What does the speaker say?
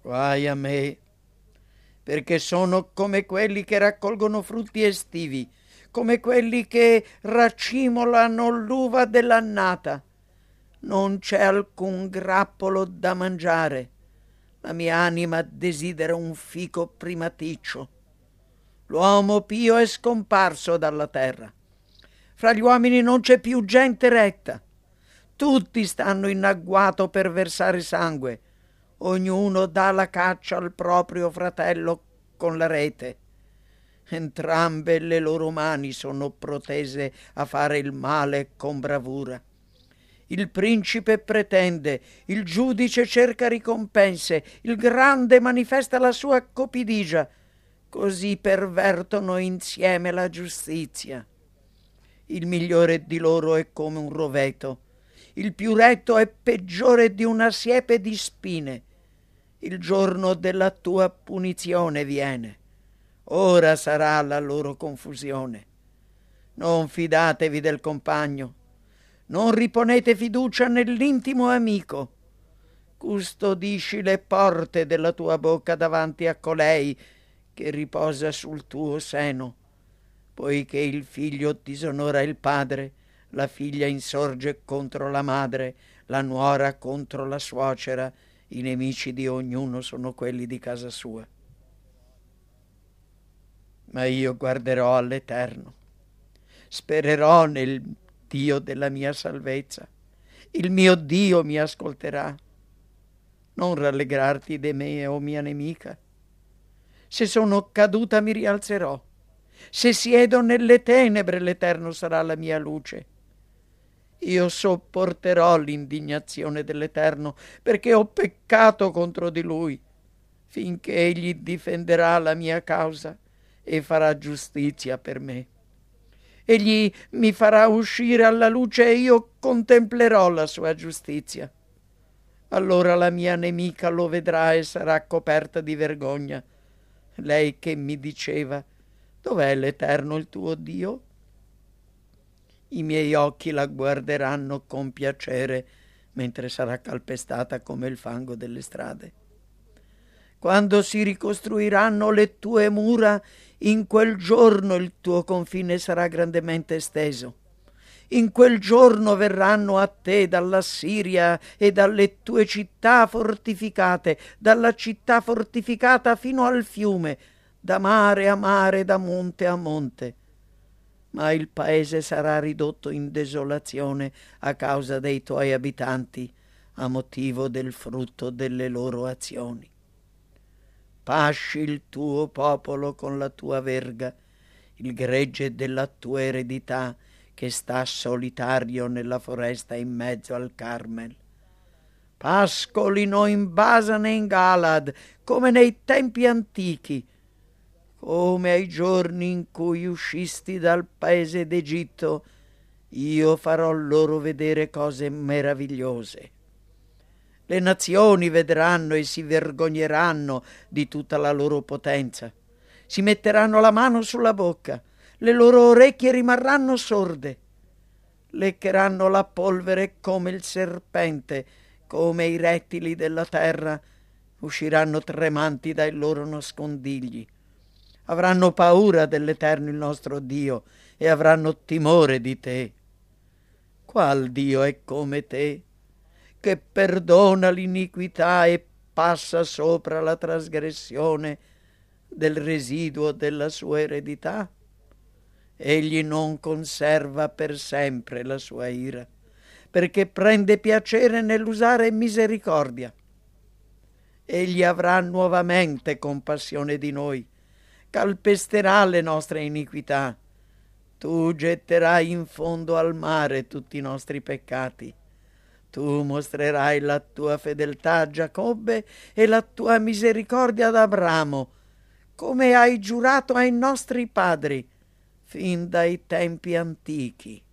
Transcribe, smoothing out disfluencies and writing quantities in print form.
Guai a me, perché sono come quelli che raccolgono frutti estivi, come quelli che raccimolano l'uva dell'annata. Non c'è alcun grappolo da mangiare. La mia anima desidera un fico primaticcio. L'uomo pio è scomparso dalla terra. Fra gli uomini non c'è più gente retta. Tutti stanno in agguato per versare sangue. Ognuno dà la caccia al proprio fratello con la rete. Entrambe le loro mani sono protese a fare il male con bravura. Il principe pretende, il giudice cerca ricompense, il grande manifesta la sua copidigia. Così pervertono insieme la giustizia. Il migliore di loro è come un roveto, il più retto è peggiore di una siepe di spine. Il giorno della tua punizione viene. Ora sarà la loro confusione. Non fidatevi del compagno, non riponete fiducia nell'intimo amico. Custodisci le porte della tua bocca davanti a colei che riposa sul tuo seno, poiché il figlio disonora il padre, la figlia insorge contro la madre, la nuora contro la suocera, i nemici di ognuno sono quelli di casa sua. Ma io guarderò all'Eterno, spererò nel Dio della mia salvezza. Il mio Dio mi ascolterà. Non rallegrarti di me, o mia nemica. Se sono caduta mi rialzerò. Se siedo nelle tenebre, l'Eterno sarà la mia luce. Io sopporterò l'indignazione dell'Eterno, perché ho peccato contro di Lui, finché Egli difenderà la mia causa e farà giustizia per me. Egli mi farà uscire alla luce e io contemplerò la sua giustizia. Allora la mia nemica lo vedrà e sarà coperta di vergogna. Lei che mi diceva: dov'è l'Eterno il tuo Dio? I miei occhi la guarderanno con piacere mentre sarà calpestata come il fango delle strade. Quando si ricostruiranno le tue mura, in quel giorno il tuo confine sarà grandemente esteso. In quel giorno verranno a te dalla Siria e dalle tue città fortificate, dalla città fortificata fino al fiume, da mare a mare, da monte a monte. Ma il paese sarà ridotto in desolazione a causa dei tuoi abitanti, a motivo del frutto delle loro azioni. Pasci il tuo popolo con la tua verga, il gregge della tua eredità che sta solitario nella foresta in mezzo al Carmel. Pascolino in Basan e in Galad, come nei tempi antichi, come ai giorni in cui uscisti dal paese d'Egitto. Io farò loro vedere cose meravigliose. Le nazioni vedranno e si vergogneranno di tutta la loro potenza. Si metteranno la mano sulla bocca, le loro orecchie rimarranno sorde. Leccheranno la polvere come il serpente, come i rettili della terra. Usciranno tremanti dai loro nascondigli. Avranno paura dell'Eterno il nostro Dio e avranno timore di te. Qual Dio è come te, che perdona l'iniquità e passa sopra la trasgressione del residuo della sua eredità? Egli non conserva per sempre la sua ira, perché prende piacere nell'usare misericordia. Egli avrà nuovamente compassione di noi, calpesterà le nostre iniquità. Tu getterai in fondo al mare tutti i nostri peccati. Tu mostrerai la tua fedeltà a Giacobbe e la tua misericordia ad Abramo, come hai giurato ai nostri padri fin dai tempi antichi.